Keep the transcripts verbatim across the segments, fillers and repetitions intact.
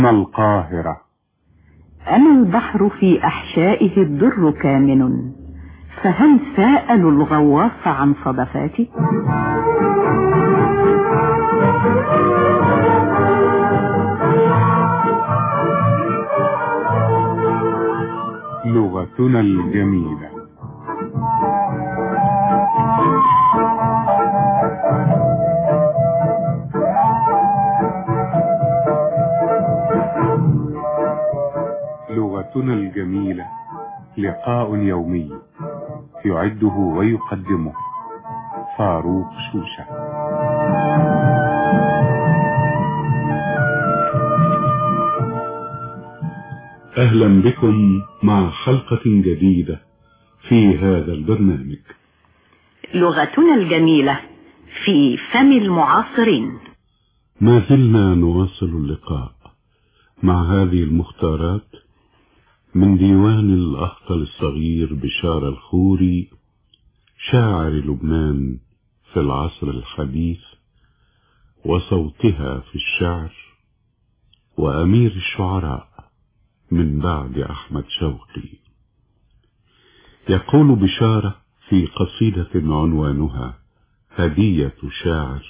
القاهرة. أنا البحر في أحشائه الدر كامن، فهل سأل الغواص عن صدفاتي؟ لغتنا الجميلة. لغتنا الجميلة لقاء يومي يعده ويقدمه فاروق شوشة. أهلا بكم مع حلقة جديدة في هذا البرنامج. لغتنا الجميلة في فم المعاصرين. ما زلنا نواصل اللقاء مع هذه المختارات من ديوان الأخطل الصغير بشار الخوري، شاعر لبنان في العصر الحديث وصوتها في الشعر، وأمير الشعراء من بعد أحمد شوقي. يقول بشارة في قصيدة عنوانها هدية شاعر: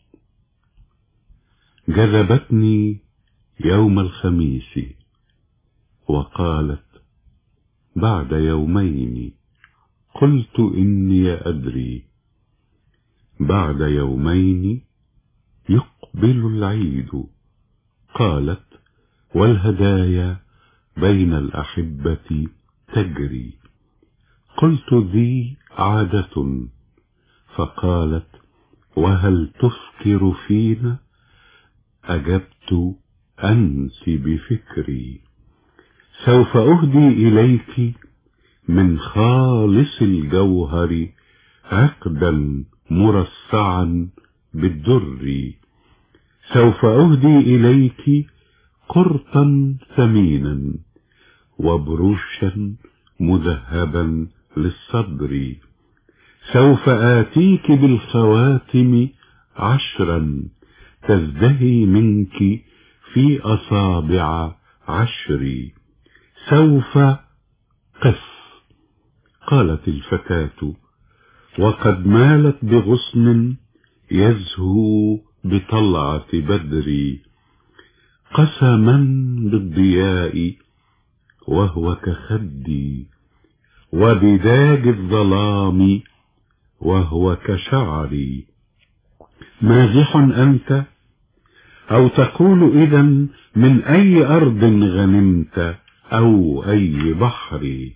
جذبتني يوم الخميس وقالت بعد يومين، قلت إني أدري بعد يومين يقبل العيد، قالت والهدايا بين الأحبة تجري، قلت ذي عادة، فقالت وهل تفكر فينا، أجبت أنت بفكري، سوف أهدي إليك من خالص الجوهر عقدا مرصعا بالدر، سوف أهدي إليك قرطا ثمينا وبروشا مذهبا للصدر، سوف آتيك بالخواتم عشرا تزدهي منك في أصابع عشري، سوف قف. قالت الفتاة وقد مالت بغصن يزهو بطلعة بدري، قسما بالضياء وهو كخدي، وبداج الظلام وهو كشعري، مازح أنت أو تقول إذن من أي أرض غنمت أو أي بحر،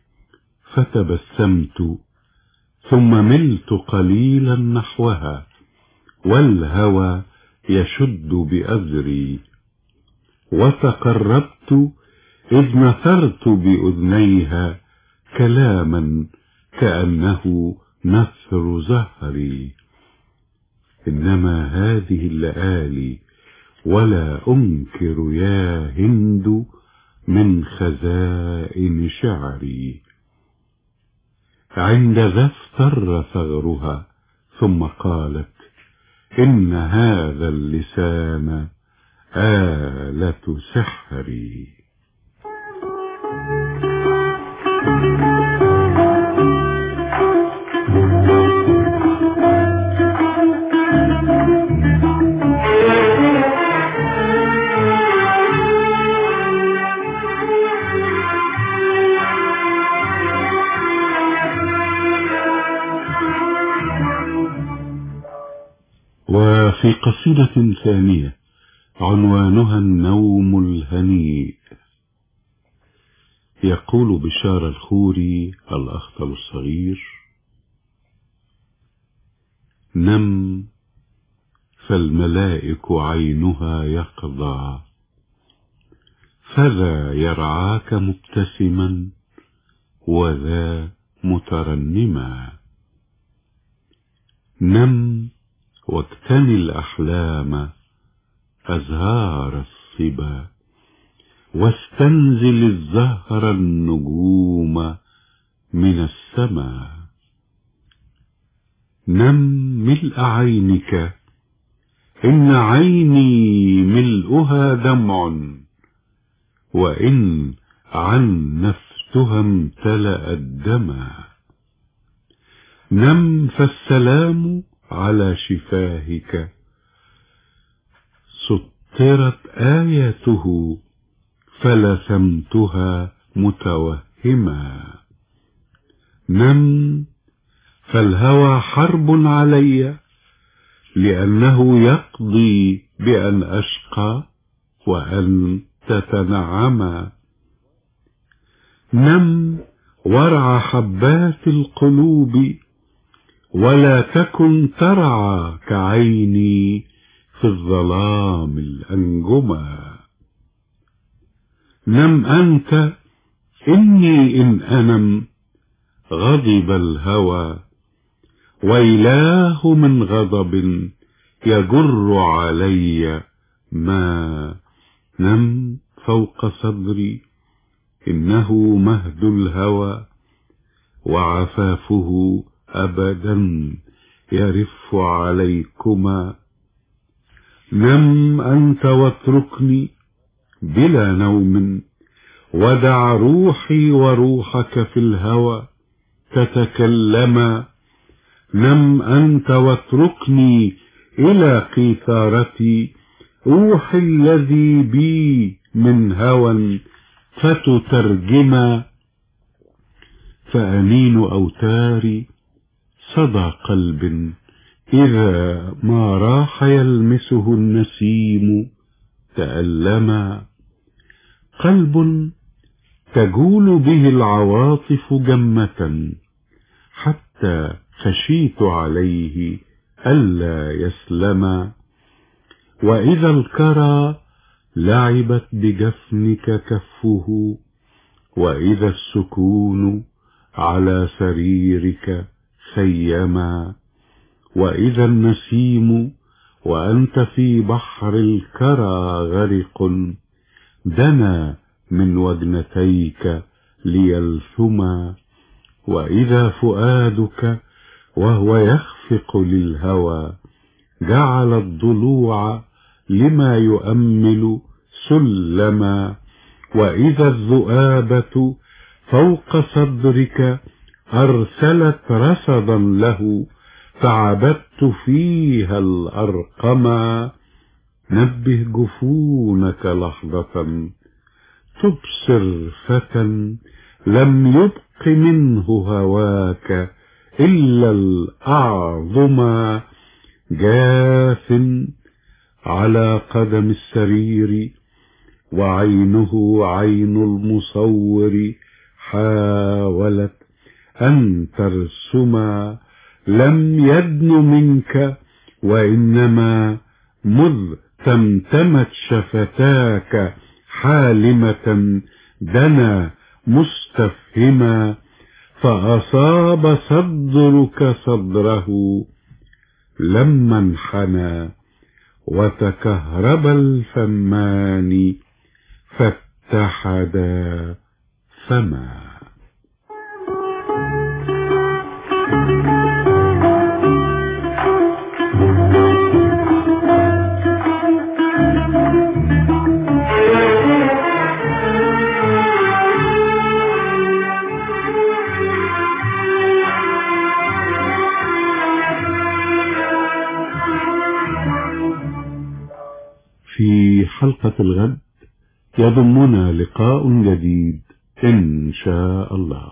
فتبسمت ثم ملت قليلا نحوها والهوى يشد بأذري، وتقربت إذ نثرت بأذنيها كلاما كأنه نثر زهري، إنما هذه اللآلي ولا أنكر يا هند من خزائن شعري، عند ذا افتر ثغرها ثم قالت إن هذا اللسان آلة سحري. وفي قصيدة ثانية عنوانها النوم الهنيء، يقول بشار الخوري الأخطل الصغير: نم فالملائك عينها يقظى، فذا يرعاك مبتسما وذا مترنما، نم واكتني الأحلام أزهار الصبا، واستنزل الزهر النجوم من السماء، نم ملء عينك إن عيني ملؤها دمع وإن عن نفتها امتلأت دما. نم فالسلام على شفاهك، سطرت آياته فلثمتها متوهما. نم فالهوى حرب علي، لأنه يقضي بأن أشقى وأن تتنعما. نم وارع حبات القلوب، ولا تكن ترعى كعيني في الظلام الأنجما. نم أنت، إني إن أنم غضب الهوى، ويلاه من غضب يجر علي ما. نم فوق صدري، إنه مهد الهوى، وعفافه أبدا يرف عليكما. نم أنت واتركني بلا نوم، ودع روحي وروحك في الهوى تتكلما. نم أنت واتركني إلى قيثارتي، روحي الذي بي من هوى فتترجما. فأنين أوتاري صدى قلب، إذا ما راح يلمسه النسيم تألما. قلب تجول به العواطف جمة، حتى خشيت عليه ألا يسلما. وإذا الكرى لعبت بجفنك كفه، وإذا السكون على سريرك خيما. وإذا النسيم وأنت في بحر الكرى غرق، دنا من وجنتيك ليلثما. وإذا فؤادك وهو يخفق للهوى، جعل الضلوع لما يؤمل سلما. وإذا الذؤابة فوق صدرك أرسلت رصدا له، فعبدت فيها الأرقما. نبه جفونك لحظة تبصر فتى، لم يبق منه هواك إلا الأعظما. جاث على قدم السرير، وعينه عين المصور، حاولت أن ترسما. لم يدن منك، وإنما مذ تمتمت شفتاك حالمة دنا مستفهما. فأصاب صدرك صدره لما انحنى، وتكهرب الفمان فاتحدا فما. في حلقة الغد يضمنا لقاء جديد إن شاء الله.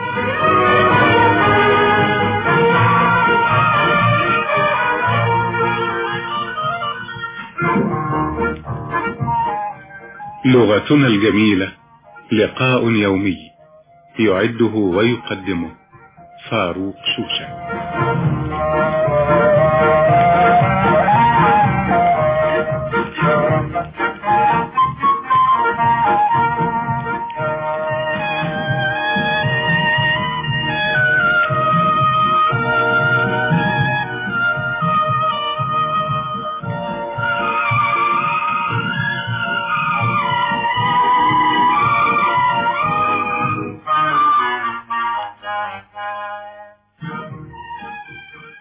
لغتنا الجميلة، لقاء يومي يعده ويقدمه فاروق شوشة.